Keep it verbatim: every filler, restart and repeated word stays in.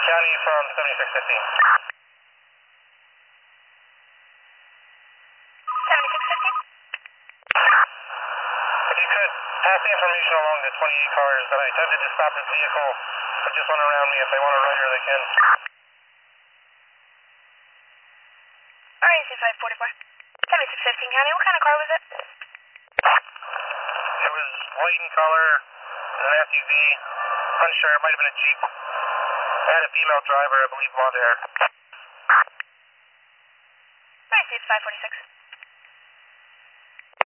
County from seventy-six fifteen. seventy-six fifteen? If you could, pass the information along to twenty-eight cars that I attempted to stop this vehicle, but just went around me. If they want a rider, they can. R A C five forty-four. seventy-six fifteen County, what kind of car was it? It was white in color, an S U V, unsure, it might have been a Jeep. It had a female driver, I believe, blonde hair. R A C five forty-six.